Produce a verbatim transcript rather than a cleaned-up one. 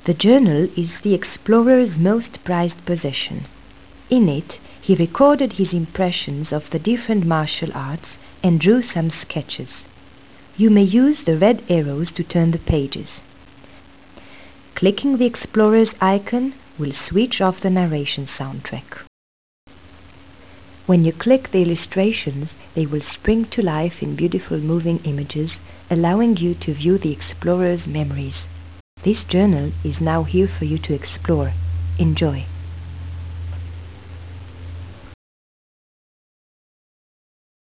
The journal is the explorer's most prized possession. In it, he recorded his impressions of the different martial arts and drew some sketches. You may use the red arrows to turn the pages. Clicking the explorer's icon will switch off the narration soundtrack. When you click the illustrations, they will spring to life in beautiful moving images, allowing you to view the explorer's memories. This journal is now here for you to explore. Enjoy.